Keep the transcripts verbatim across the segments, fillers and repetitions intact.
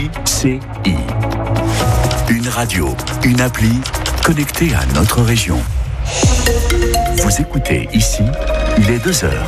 I C I. Une radio, une appli connectée à notre région. Vous écoutez ici, il est deux heures.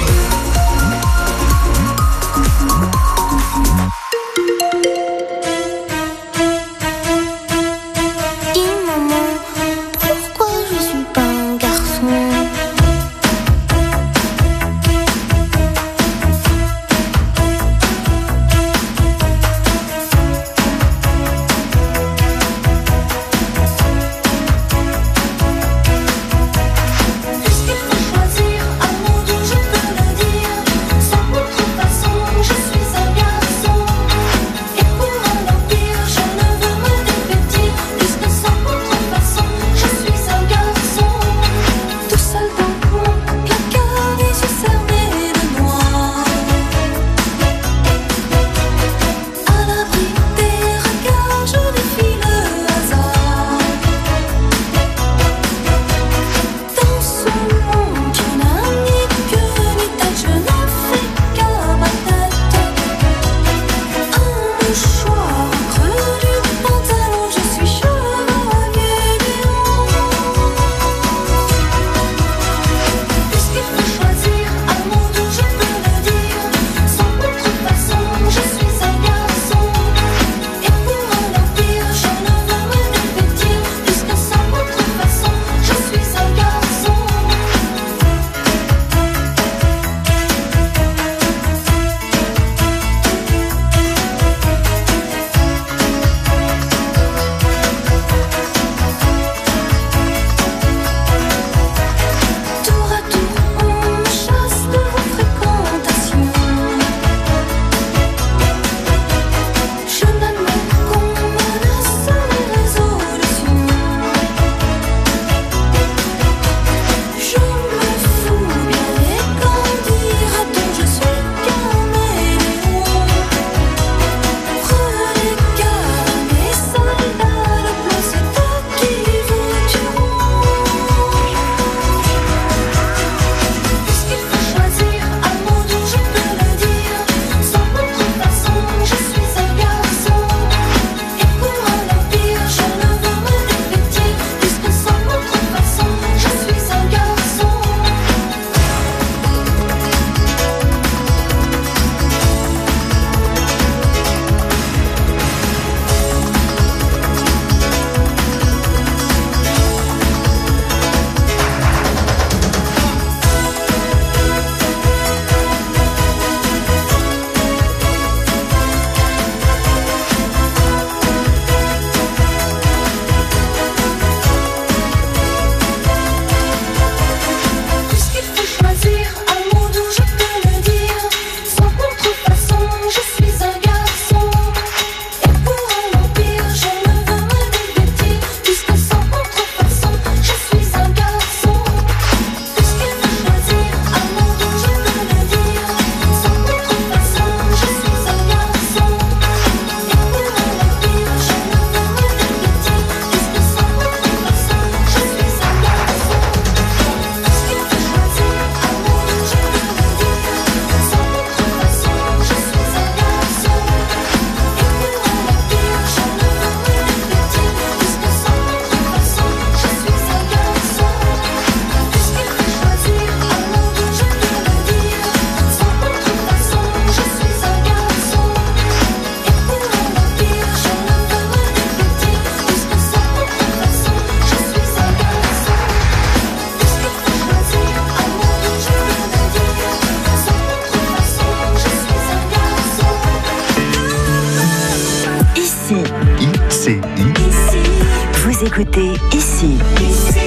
écoutez ici. Ici.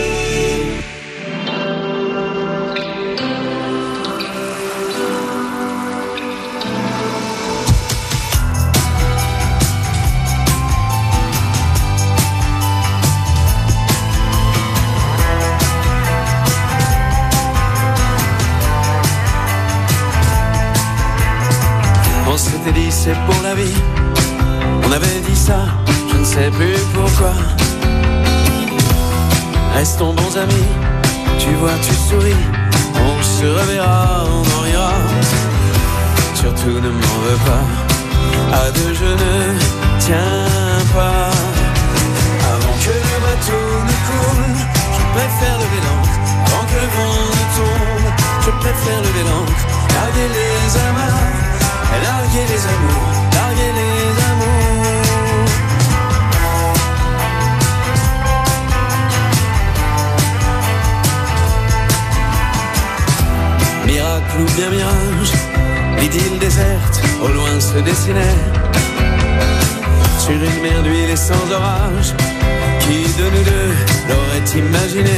On s'était dit c'est pour la vie, on avait dit ça, je ne sais plus pourquoi. Restons bons amis, tu vois tu souris, on se reverra, on en rira. Surtout ne m'en veux pas, à deux je ne tient pas. Avant que le bateau ne coule, je préfère lever l'ancre. Avant que le vent ne tombe, je préfère lever l'ancre. Larguer les amarres, larguer les amours, larguer les amours. Miracle ou bien mirage, l'idylle déserte, au loin se dessinait. Sur une mer d'huile et sans orage, qui de nous deux l'aurait imaginé?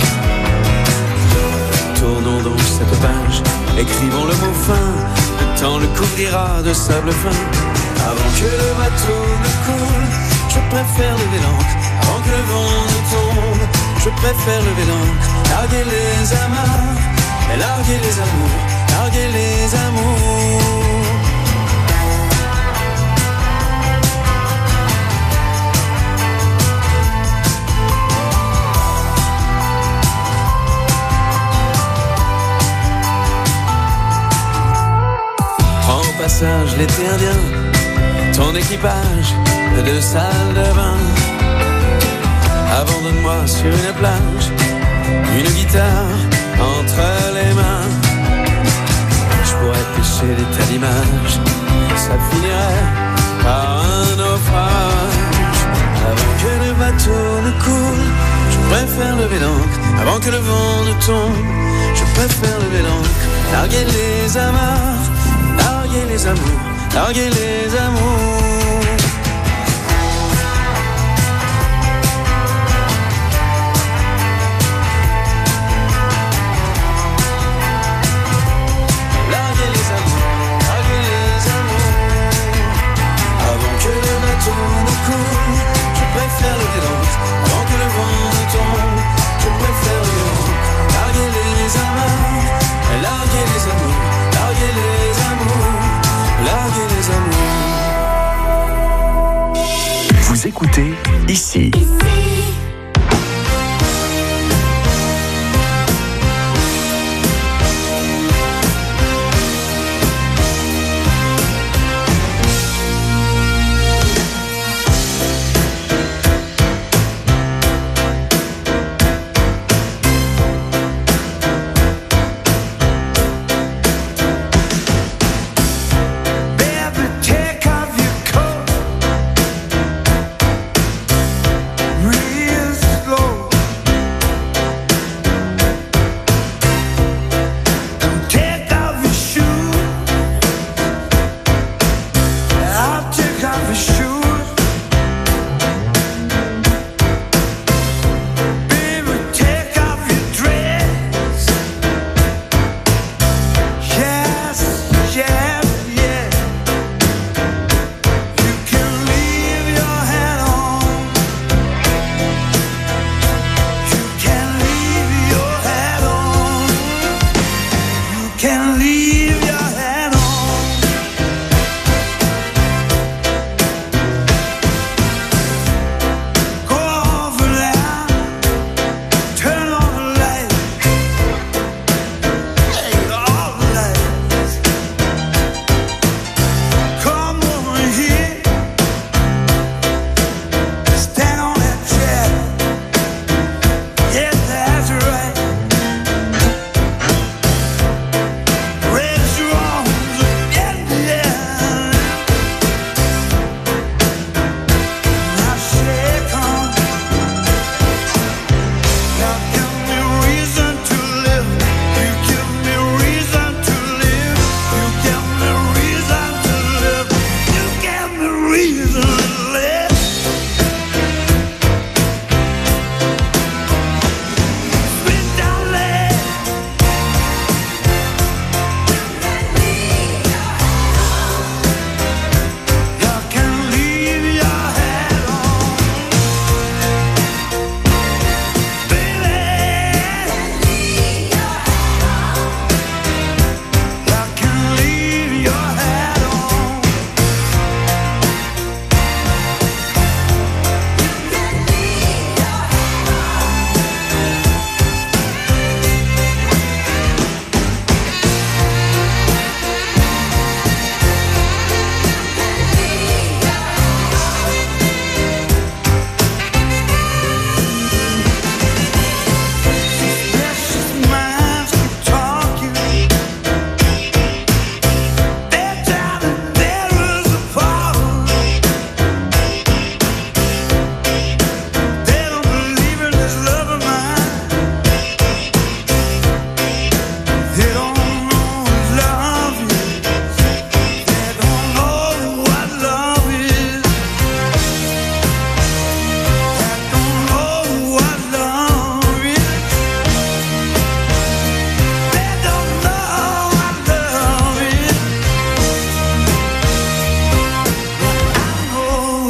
Tournons donc cette page, écrivons le mot fin, le temps le couvrira de sable fin. Avant que le bateau ne coule, je préfère lever l'ancre. Avant que le vent ne tombe, je préfère lever l'ancre. Larguer les amarres, et larguer les amours, larguer les amours. Prends au passage l'été indien, ton équipage de salle de bain. Abandonne-moi sur une plage, une guitare entre les mains. Je pourrais pêcher des tas d'images, ça finirait par un naufrage. Avant que le bateau ne coule, je préfère lever l'ancre. Avant que le vent ne tombe, je préfère lever l'ancre. Larguer les amarres, larguer les amours, larguer les amours. Je préfère lever l'ancre. Avant que le vent ne tombe, je préfère lever l'ancre. Larguer les amarres, larguer les amours, larguer les amours, larguer les amours. Vous écoutez ici. Real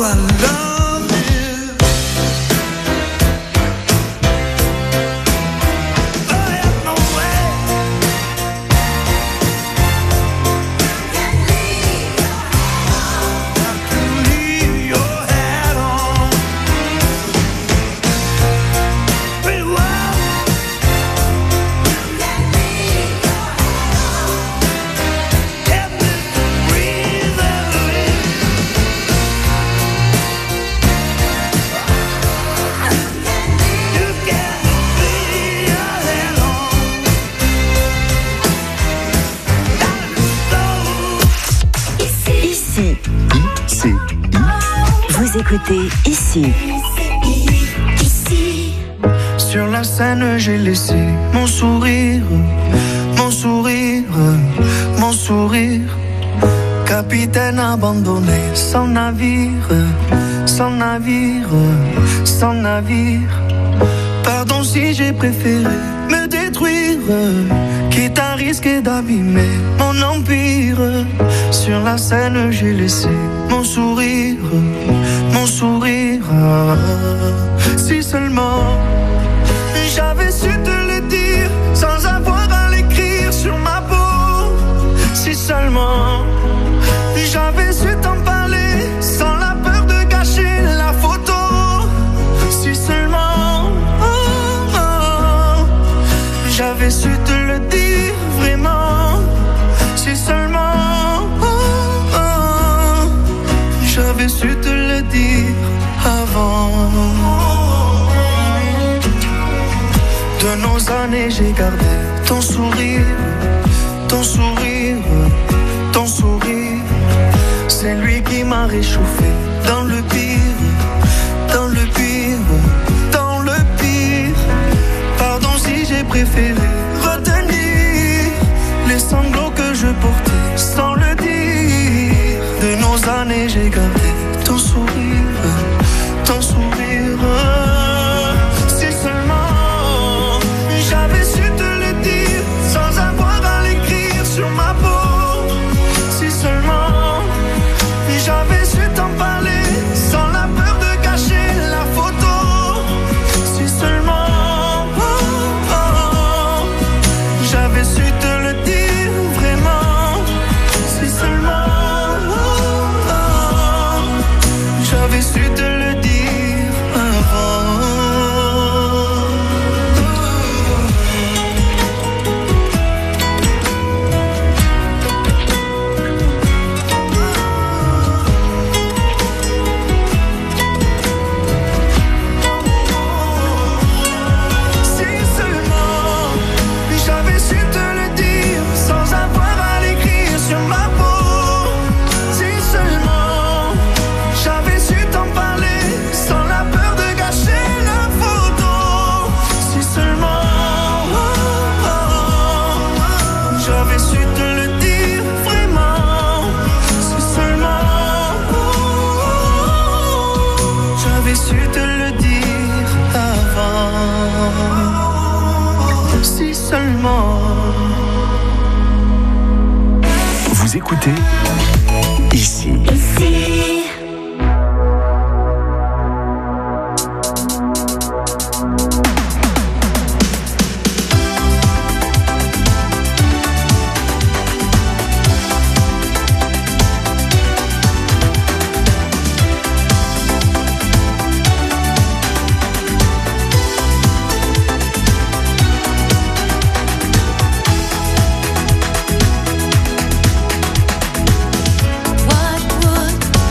I love you. I have no way. I can leave your hat on. Pretty well. Get me to breathe and live. You can leave your hat on. Ici, I C I. vous écoutez Ici. Sur la scène, j'ai laissé mon sourire, mon sourire, mon sourire. Capitaine abandonné, sans navire, sans navire, sans navire. Pardon si j'ai préféré me détruire, quitte à risquer d'abîmer mon empire. Sur la scène, j'ai laissé mon sourire, mon sourire. Si seulement j'avais su te le dire sans avoir à l'écrire sur ma peau. Si seulement j'avais su t'en parler sans la peur de gâcher la photo. Si seulement oh, oh, j'avais su te le dire vraiment. Si seulement oh, oh, j'avais su te le dire avant. De nos années, j'ai gardé ton sourire, ton sourire, ton sourire. C'est lui qui m'a réchauffé dans le pire, dans le pire, dans le pire. Pardon si j'ai préféré retenir les sanglots que je portais sans le dire. De nos années, j'ai gardé ton sourire, ton sourire. Si seulement j'avais su te le dire sans avoir à l'écrire sur ma peau. Si seulement j'avais su t'en parler sans la peur de gâcher la photo. Si seulement oh, oh, j'avais su te le dire vraiment. Si seulement oh, oh, j'avais su te le dire avant. Si seulement j'avais su te le dire sans avoir à l'écrire sur ma peau. Si seulement j'avais su t'en parler sans la peur de gâcher la photo. Si seulement oh, oh, j'avais su te le dire vraiment. Si seulement oh, oh, j'avais su te le dire avant. Si seulement. Vous écoutez Ici. What would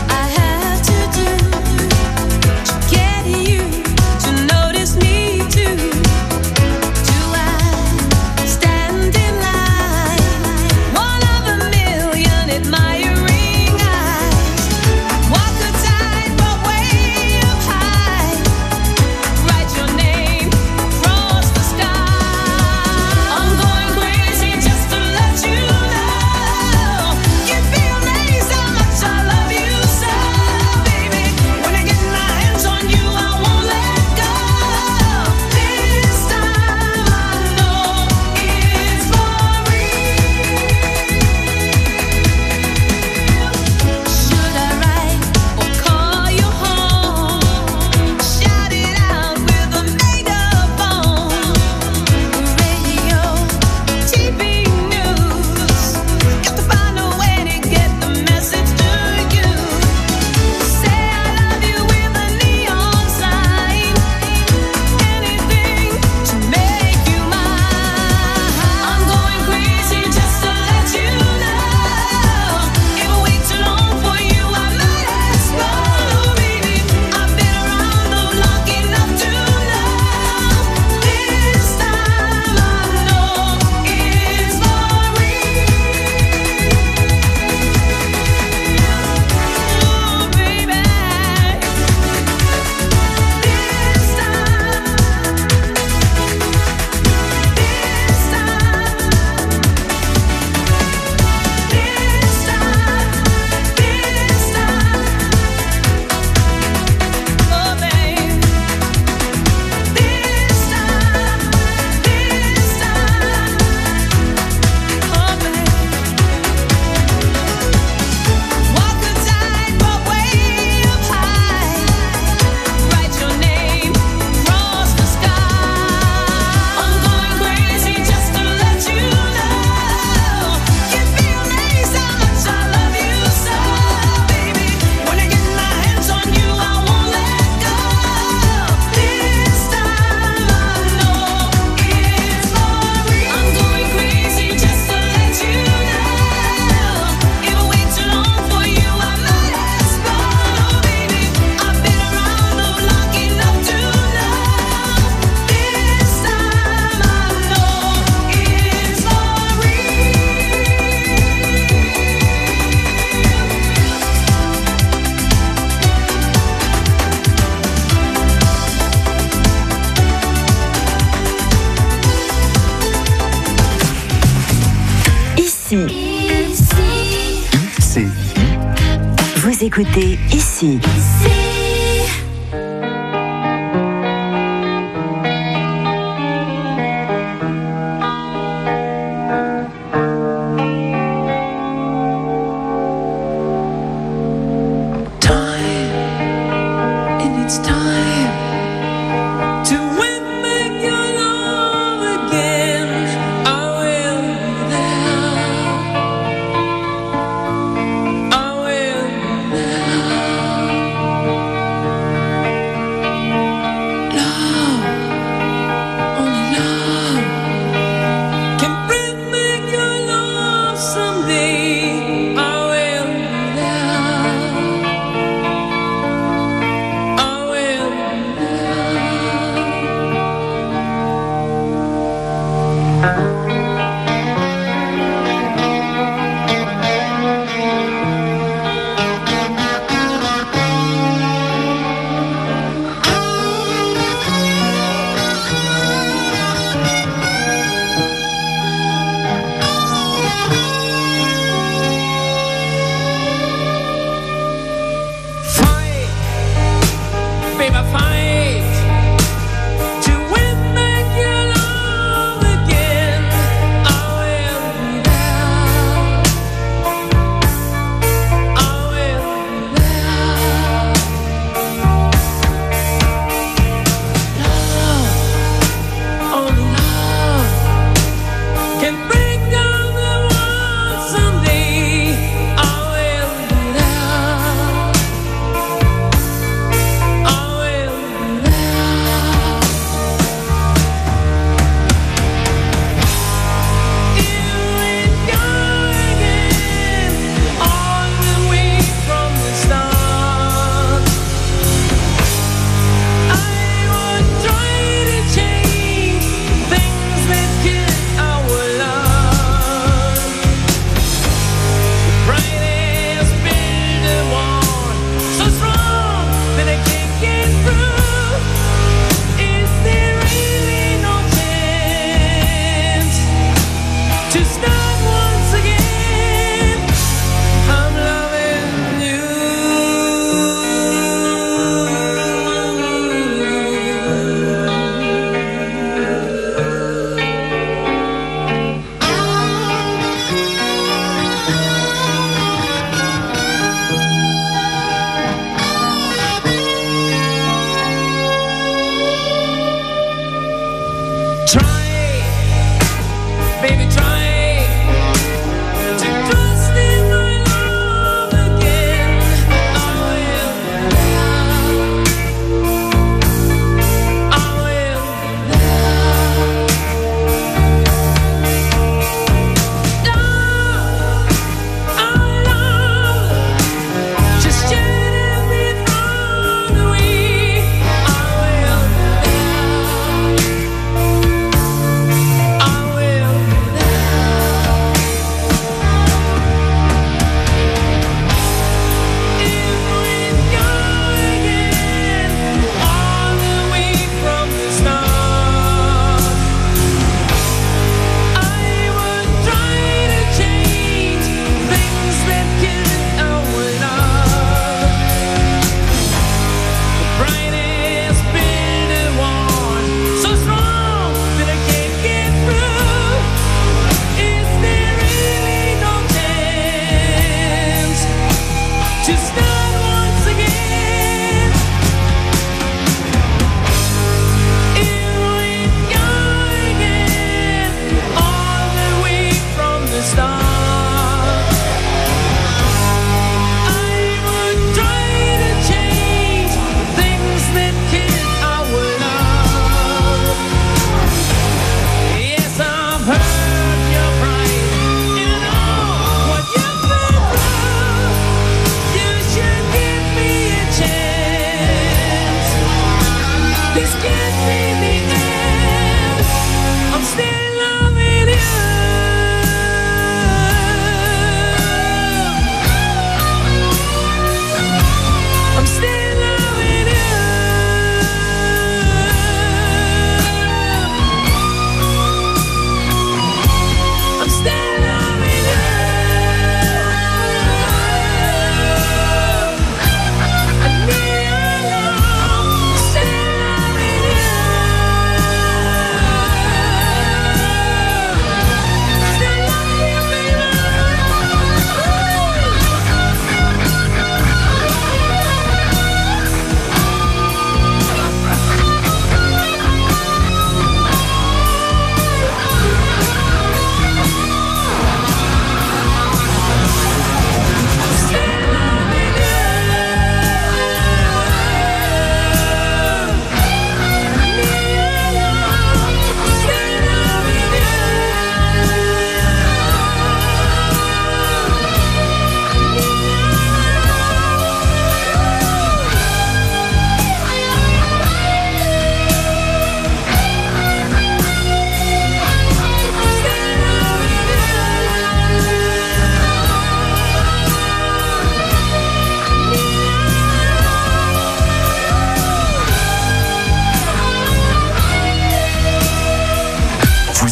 écoutez ici. I will now.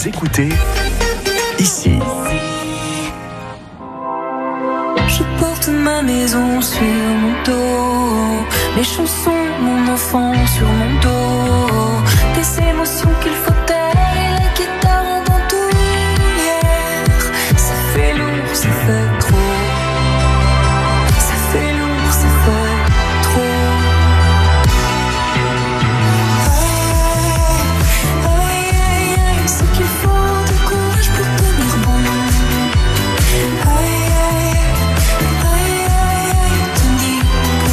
écoutez ici. Je porte ma maison sur mon dos, mes chansons, mon enfant sur mon dos, des émotions qu'il faut taire et la guitare en bandoulière. Ça fait lourd, ça fait trop. Ça fait lourd, ça fait trop. Aïe, aïe, aïe, ce qu'il faut de courage pour tenir bon. Aïe, aïe, aïe, aïe, tenir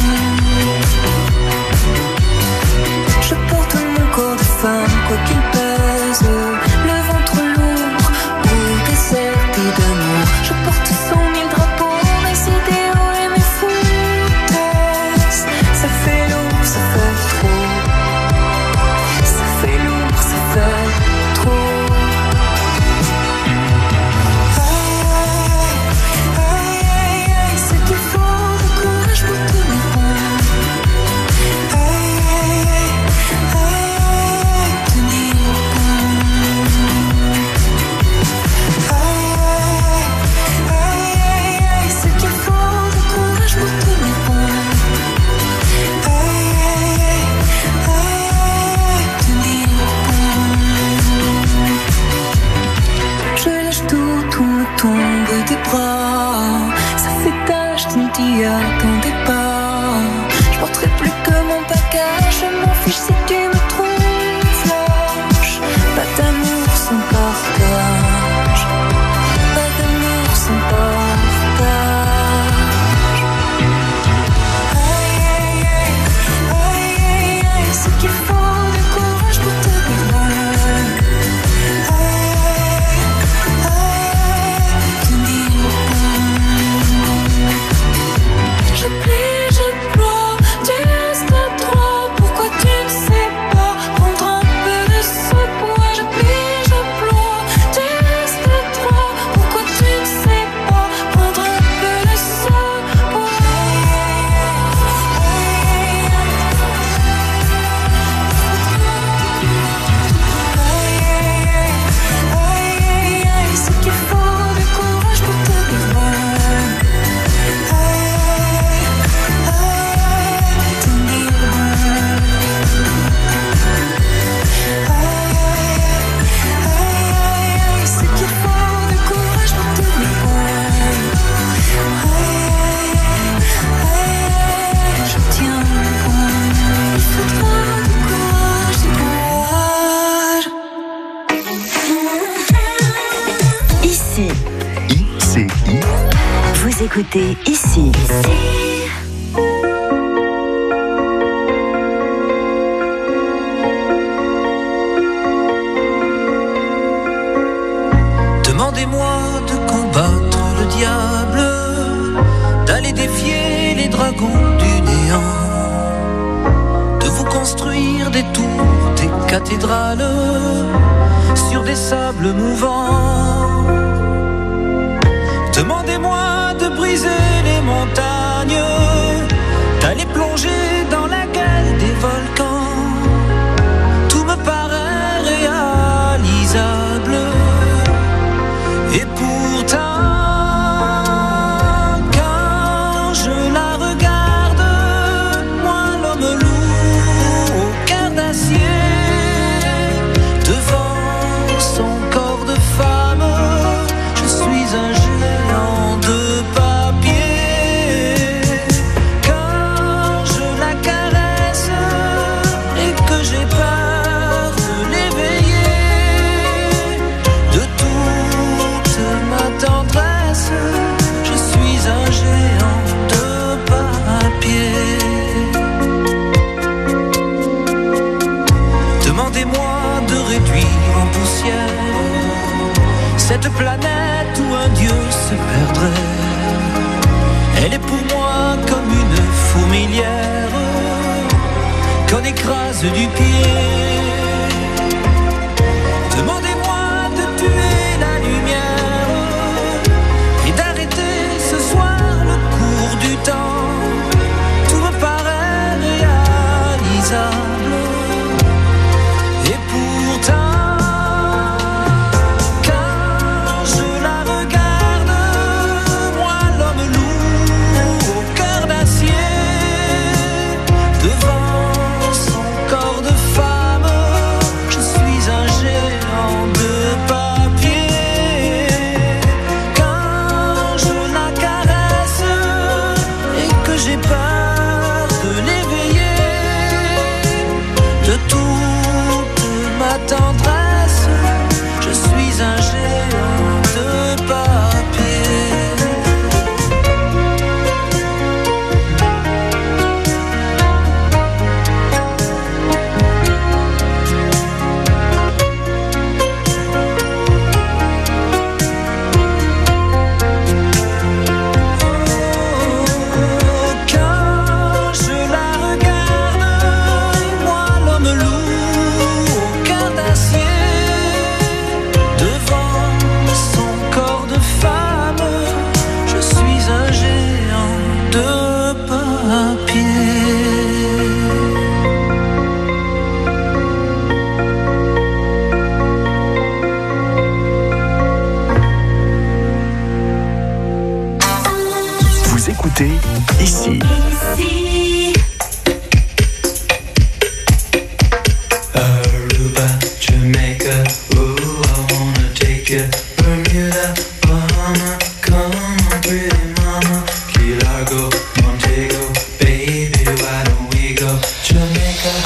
bon. Je porte mon corps de femme, quoi qu'il pèse, le ventre lourd, au déserté d'amour. Je porte cent mille drapeaux, mes idéaux et mes foutaises. Ça fait lourd, ça fait trop. Ça fait lourd, ça fait trop. Aïe, aïe, aïe, aïe, ce qu'il faut de courage pour tenir bon. Aïe, aïe, aïe, aïe, tenir bon. Aïe, aïe, aïe, ce qu'il faut de courage pour tenir bon. Aïe, aïe, aïe, tenir bon. Je lâche tout, tout me tombe des bras. Ça fait tâche, tu ne t'y attendais pas. Je porterai plus que mon bagage. Je m'en fiche si tu me trouves lâche. Pas d'amour sans partage. Pas d'amour sans partage. Aïe, aïe, aïe, aïe, aïe, aïe, ce qu'il faut de courage pour tenir bon. Aïe, aïe, tenir bon. Je plie, je ploie, tu restes à trois. Pourquoi tu ne sais pas prendre un peu de ce poids? Je plie, je ploie, tu restes à trois. Pourquoi tu ne sais pas prendre un peu de ce poids? Aïe, aïe, aïe, ce qu'il faut de courage pour tenir bon. Aïe, aïe, tenir bon. Aïe, aïe, aïe, ce qu'il faut de courage pour tenir bon. Aïe, aïe, aïe, je tiens bon. Il faudra du courage, du courage. Ici, I C I. vous écoutez ici. Demandez-moi de combattre le diable, d'aller défier les dragons du néant, de vous construire des tours, des cathédrales sur des sables mouvants. Demandez-moi de briser les montagnes, d'aller plonger dans la gueule des volcans. Tout me paraît réalisable. Et pourtant, quand je la regarde, moi l'homme lourd au cœur d'acier, devant son corps de femme, je suis un géant de papier. Quand je la caresse et que j'ai peur de l'éveiller, de toute ma tendresse, je suis un géant de papier. Demandez-moi de réduire en poussière cette planète où un dieu se perdrait. Elle est pour moi comme une fourmilière qu'on écrase du pied. Demandez-moi de tuer la lumière et d'arrêter ce soir le cours du temps. Tout me paraît réalisable. Et pourtant,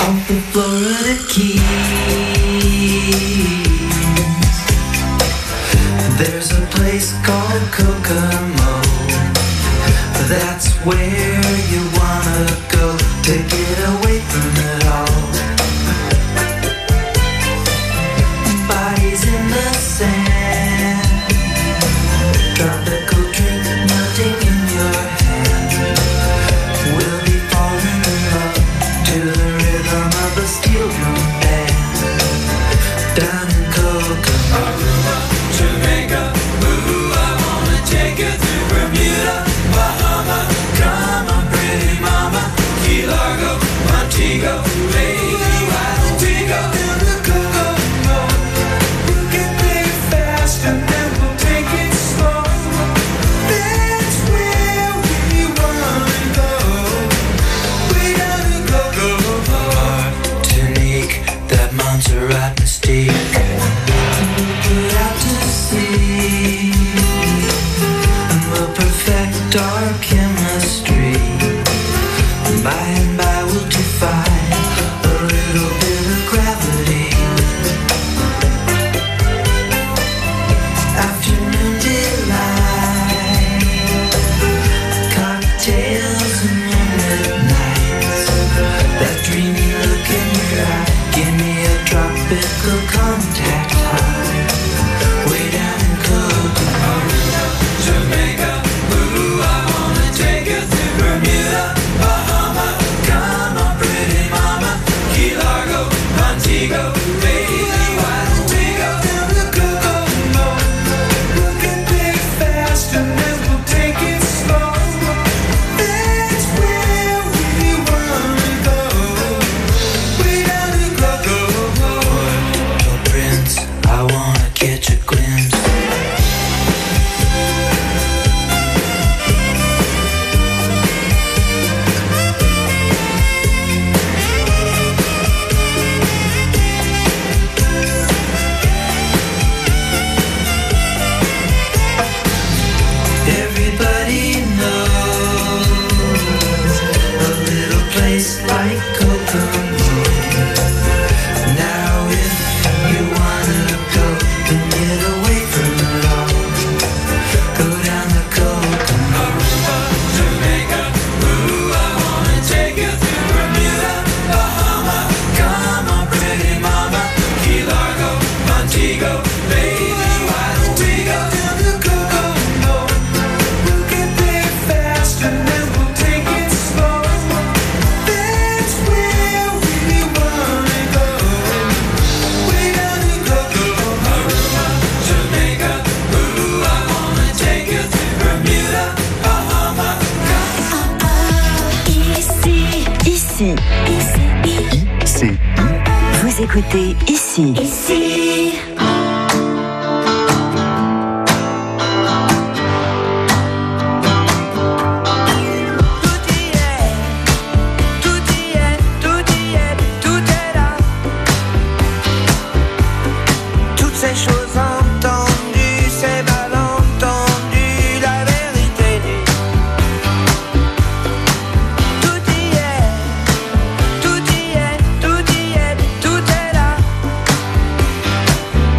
off the Florida Keys. There's a place called Kokomo. That's where you wanna go to get away from it all. Bodies in the sand, tropical drink melting in your hand. We'll be falling in love to the rhythm of a steel drum band. Down in Kokomo, Jamaica, ooh, I wanna take you through Bermuda, Bahama, come on pretty mama, Key Largo, Montego, baby, why don't we go down to Kokomo? We can play fast and then we'll take it slow. That's where we wanna go, way down to Kokomo. Martinique, that Montserrat mystique. Put out to sea, and we'll perfect our chemistry. By and by we'll defy a little bit of gravity. Afternoon delight, cocktails and moonlit nights. That dreamy look in your eye, give me a tropical contact high. Way down in Kokomo, Jamaica, ooh, I wanna take you through Bermuda, Bahama, come on pretty mama, Key Largo, Montego, baby, why don't we go down to Kokomo? We can play fast and then we'll take it slow. That's where we wanna go, way down to Kokomo. Little Prince, I wanna catch a glimpse. Everybody knows a little place like Kokomo. Now if you wanna go and get away from it all, go down to Kokomo. Jamaica, ooh, I wanna take you through Bermuda, Bahama, come on pretty mama, Key Largo, Montego, baby, why don't we go down to Kokomo? We can play fast and then we'll take it slow. That's where we wanna go, way down to Kokomo. Jamaica, ooh, I wanna take you through Bermuda, Bahama, Ici, ici, ici, ici. vous écoutez ici. Ici. Tout y est, tout y est, tout y est, tout est là. Toutes ces choses entendues, ces malentendus, la vérité. Tout y est, tout y est, tout y est, tout est là.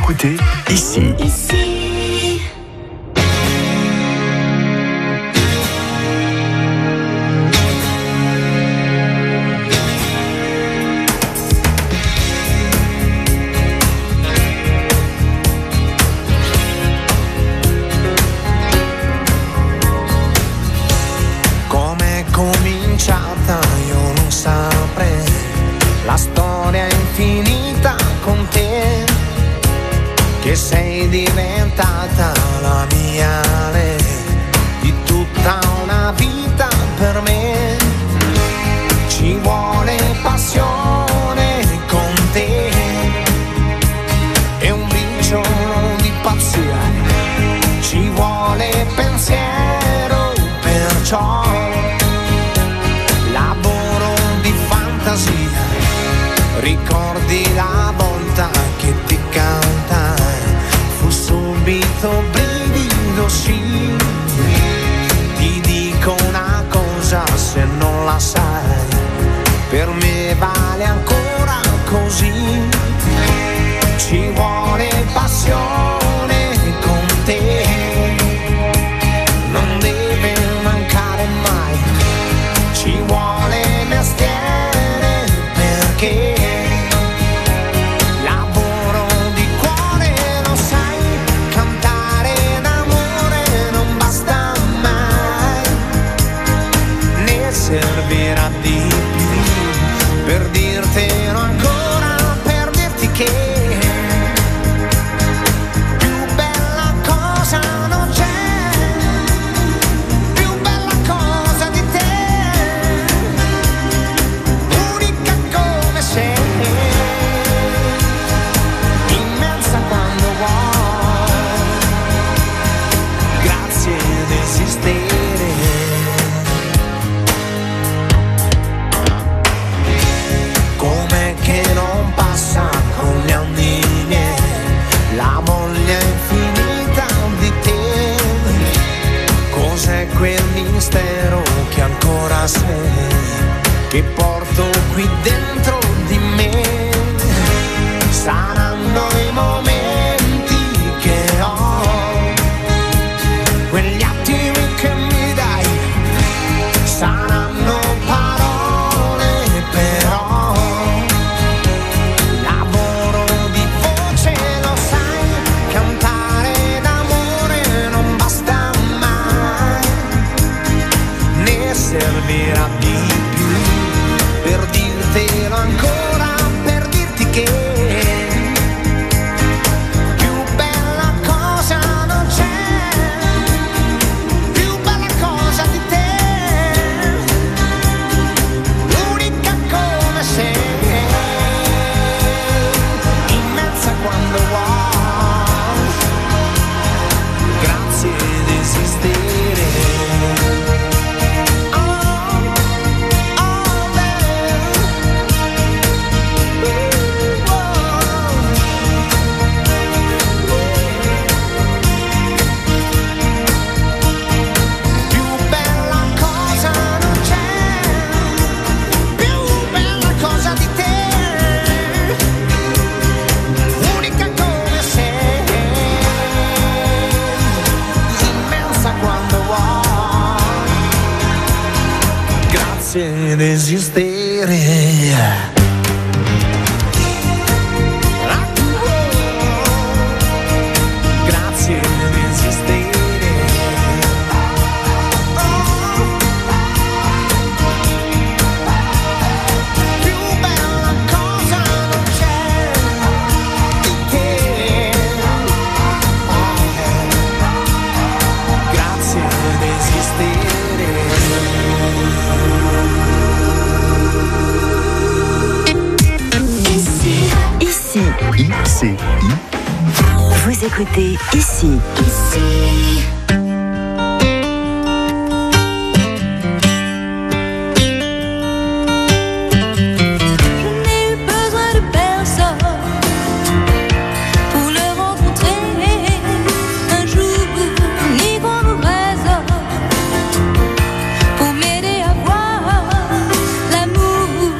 écoutez ici. Ici. Com'è cominciata io non saprei, la storia è infinita con te, che sei diventata la mia lei, di tutta una vita per me. Ci vuole passione con te e un briciolo di pazzia, ci vuole pensiero, perciò lavoro di fantasia. Ricordi la volta che ti cantai, fu subito brivido, sì. Ti dico una cosa, se non la sai, per me vale ancora così. Ci vuole passione con te, non deve mancare mai. Ci vuole mestiere perché lavoro di cuore, lo sai, cantare d'amore non basta mai, ne servirà di più per dirtelo ancora, per dirti che più bella cosa non c'è, più bella cosa di te, unica come sei, immensa quando vuoi, grazie di esistere. Com'è che non passa con gli anni miei la voglia infinita di te? Cos'è quel mistero che ancora sei, che porto qui dentro di me? Saranno i momenti che ho, quegli attimi che mi dai, saranno parole però, lavoro di voce, lo sai, cantare d'amore non basta mai, ne servirà di più per dirtelo ancora, per dirti che più bella cosa non c'è, più bella cosa di te, unica come sei, immensa quando vuoi, grazie di esistere. Oh, oh, baby. Ooh, oh. Più bella cosa non c'è, più bella cosa di te, unica come sei, immensa quando vuoi, grazie di esistere. Grazie di esistere. Più bella cosa non c'è di te. Grazie di esistere. Ici. I C I. Vous écoutez ici. Ici. Je n'ai eu besoin de personne pour le rencontrer un jour, ni qu'on nous raisonne pour m'aider à voir l'amour.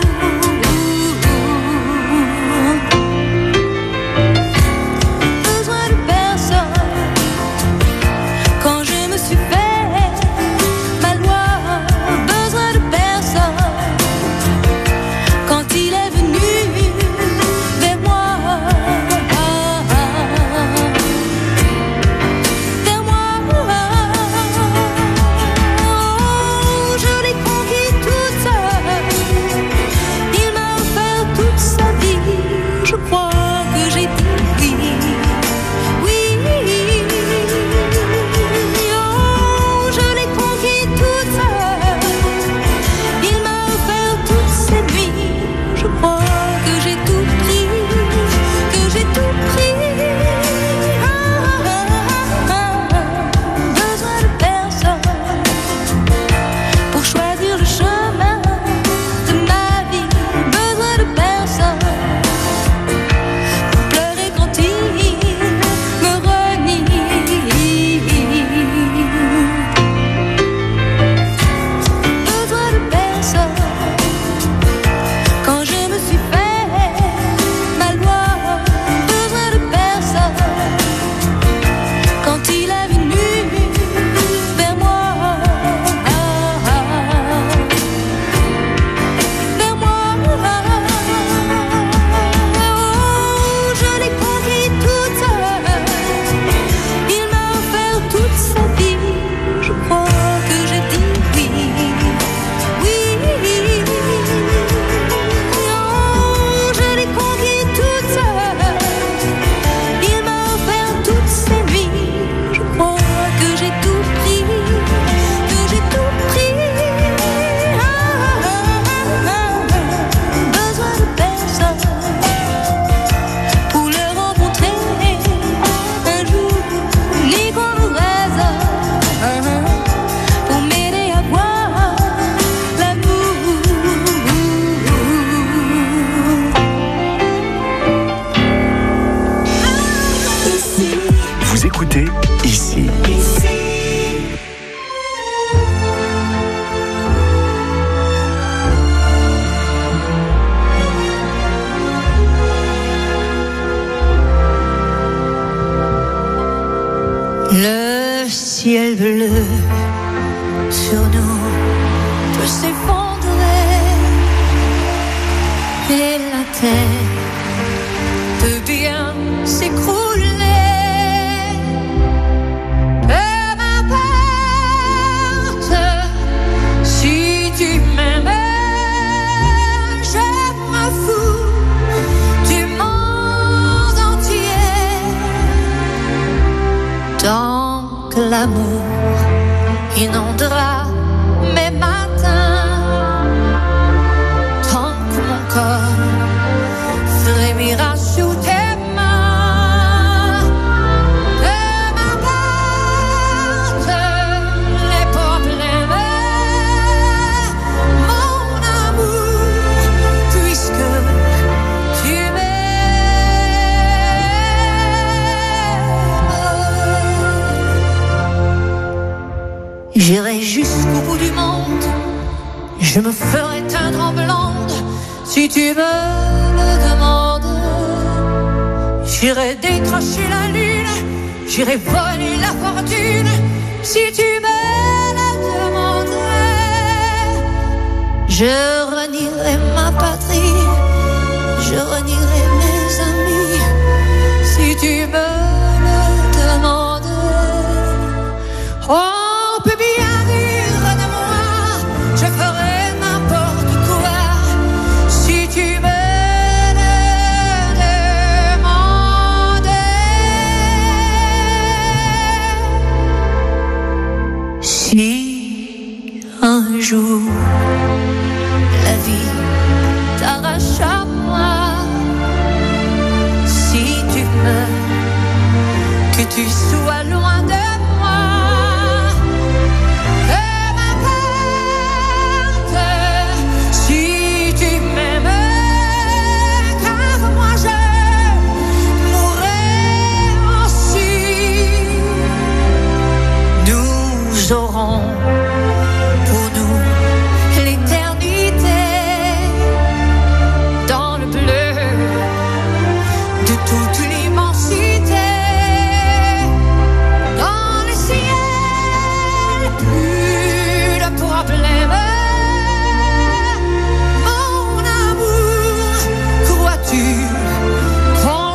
ciel bleu sur nous peut s'effondrer et la terre peut bien s'écrouler. Peu m'importe si tu m'aimes, je me fous du monde entier. Tant que l'amour inondera mes matins, tant que mon corps frémira sous tes mains. Peu m'importe les problèmes, mon amour, puisque tu m'aimes. J'irai jusqu'au bout du monde, je me ferai teindre en blonde si tu me le demandes. J'irai décrocher la lune, j'irai voler la fortune si tu me le demandes. Je renierai ma patrie, je renierai mes amis si tu me le demandes. Oh, on peut bien rire de moi, je ferai n'importe quoi si tu me le demandes. Si un jour la vie t'arrache à moi, si tu meurs, que tu sois loin de moi. Peu m'importe si tu m'aimes, car moi je mourrai aussi. Nous aurons pour nous l'éternité dans le bleu de toute l'immensité. Dans le ciel, plus de problèmes. Mon amour, crois-tu qu'on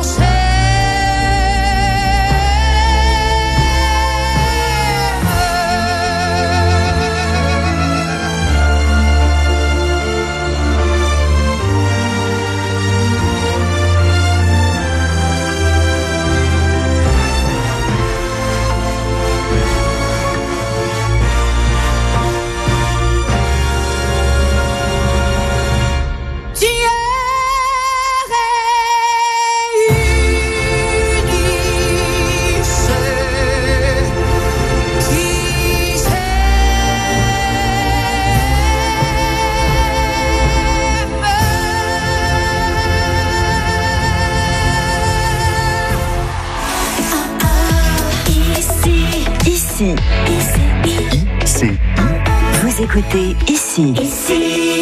Ici. Ici. Vous écoutez Ici. Ici.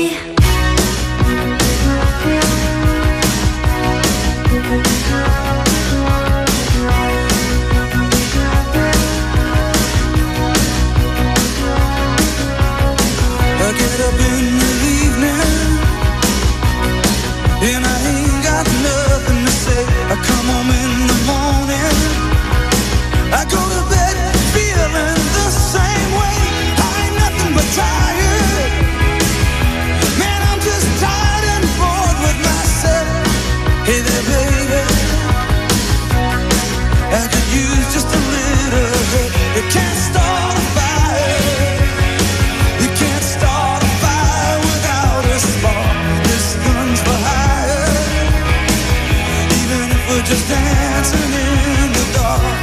I get up in the evening and I ain't got nothing to say. I come home in the morning, I go to bed feeling the same way. I ain't nothing but tired. Man, I'm just tired and bored with myself. Hey there, baby, I could use just a little help. You can't start a fire. You can't start a fire without a spark. This gun's for hire. Even if we're just dancing in the dark.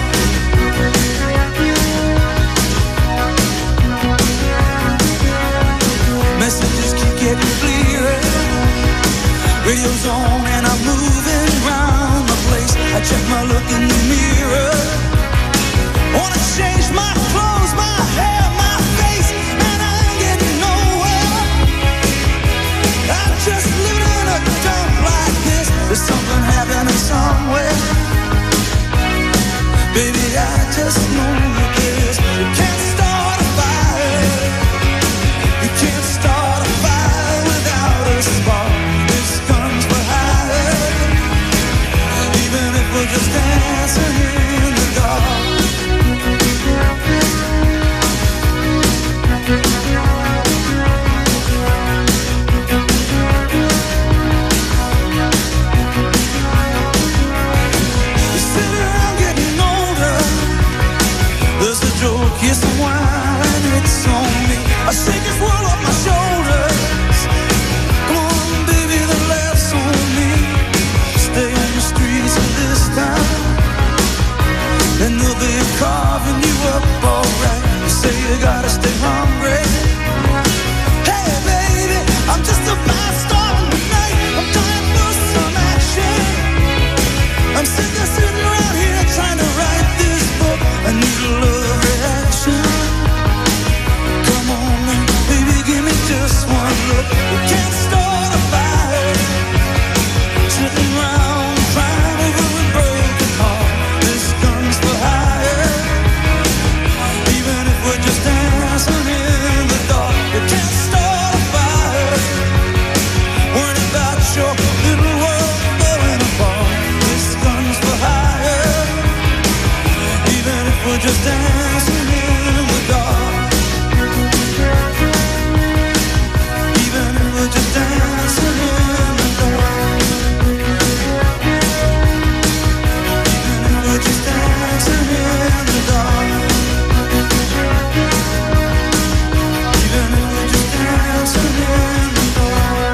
Messages keep getting clearer. Radio's on and I'm moving around the place. I check my look in the mirror. Wanna change my clothes, my hair, my face, and I ain't getting nowhere. I'm just living in a dump like this. There's something happening somewhere. Baby, I just know that there's. try to stay hungry. Hey baby, I'm just a fast star in the night. I'm dying for some action. I'm sick of sitting around here trying to write this book. I need a love reaction. Come on now, baby, give me just one look. We can't start a fire, sitting around crying over a broken heart. This gun's for hire, even if we're just dancing in the dark. We can't start a fire, worrying about your little world blowing apart. This gun's for hire, even if we're just dancing in the dark. Even if we're just dancing in the dark. Even if we're just dancing in the dark. Even if we're just dancing in the dark.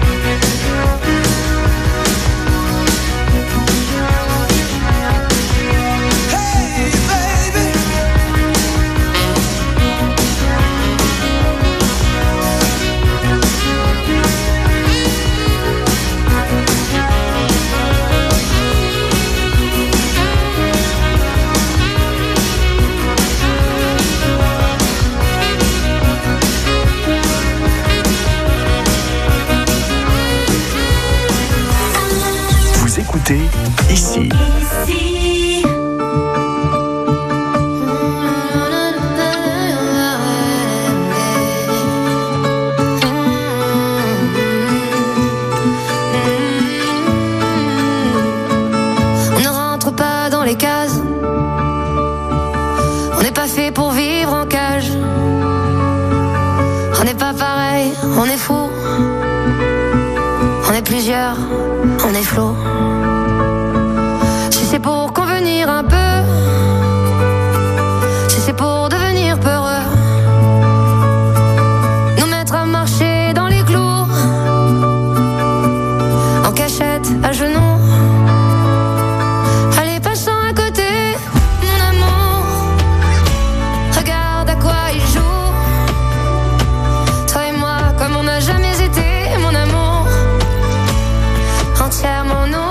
Hey baby, Vous écoutez ici. Ici. On ne rentre pas dans les cases. On n'est pas fait pour vivre en cage. On n'est pas pareil, on est fou. On est plusieurs, on est flou. Si c'est pour convenir un peu, si c'est pour devenir peureux, nous mettre à marcher dans les clous, en cachette, à genoux. Allez, passant à côté, mon amour, regarde à quoi il joue. Toi et moi, comme on n'a jamais été, mon amour, entièrement nous.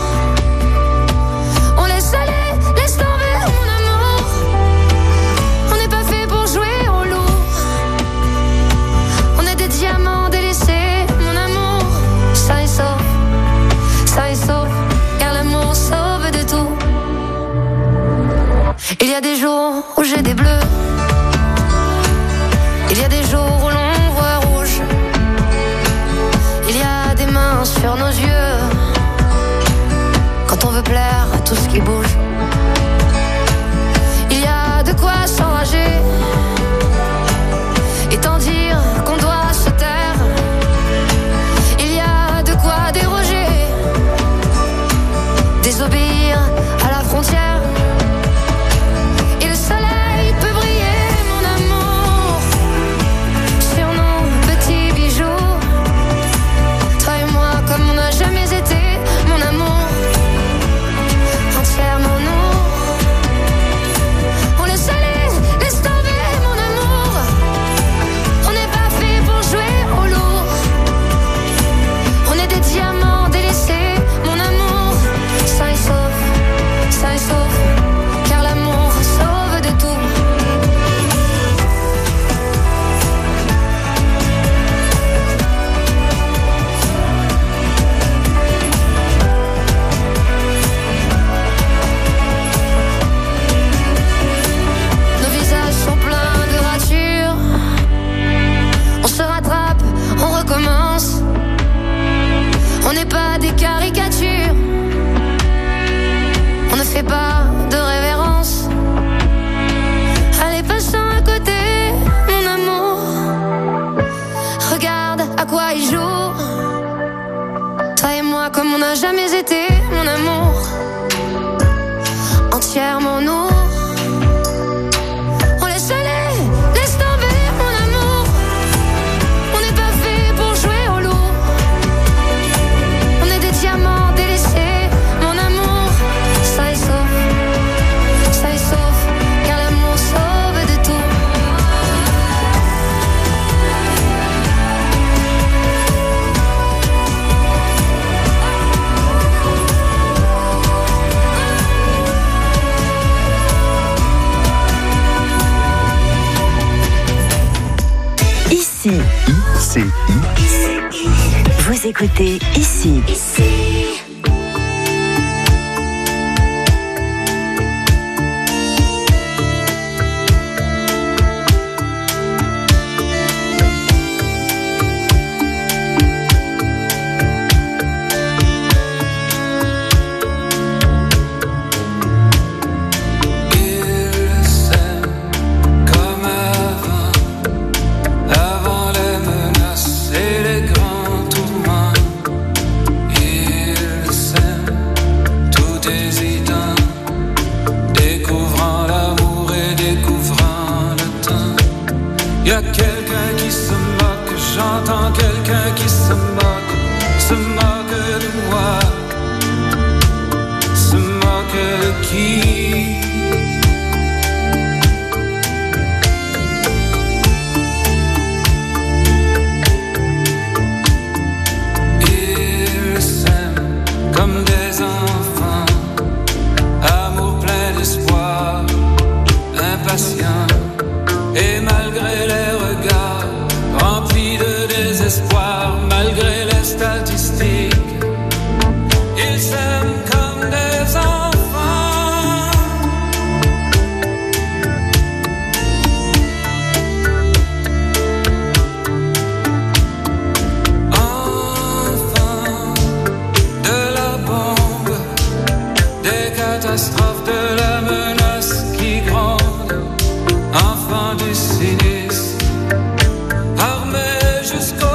On laisse aller, laisse tomber, mon amour. On n'est pas fait pour jouer au loup. On est des diamants délaissés, mon amour. Ça et sauf, ça et sauf, car l'amour sauve de tout. Il y a des jours où j'ai des bleus. Il y a des jours où l'on voit rouge. Il y a des mains sur nos yeux quand on veut plaire à tout ce qui bouge. Il y a de quoi s'enrager et tant dire qu'on doit se taire. Il y a de quoi déroger, désobéir à la frontière. Et le soleil peut briller, mon amour, sur nos petits bijoux. Toi et moi, comme on n'a jamais été, mon amour, entièrement nous. On laisse aller, laisse tomber, mon amour. On n'est pas fait pour jouer au lourd. On est des diamants délaissés, mon amour. Ça et sauf, ça et sauf, car l'amour sauve de tout. Nos visages sont pleins de ratures. On se rattrape, on recommence. On n'est pas des caricatures. On ne fait pas de révérence. Allez, passant à côté, mon amour. Regarde à quoi il joue. Toi et moi, comme on n'a jamais été, mon amour, entièrement nous. On laisse aller, laisse tomber, mon amour. On n'est pas fait pour jouer au loup. On est des diamants délaissés, mon amour. Ça et sauf, ça et sauf, car l'amour sauve de tout. C I. Vous écoutez ici. Ici. Y'a quelqu'un qui se moque, j'entends quelqu'un qui se moque, se moque de moi, se moque de qui? Ils s'aiment comme des enfants, amour plein d'espoir, impatient. Et malgré les regards remplis de désespoir, malgré les statistiques, ils s'aiment comme des enfants. Enfants de la bombe, des catastrophes, de la menace qui gronde. Enfant du cynisme, armé jusqu'au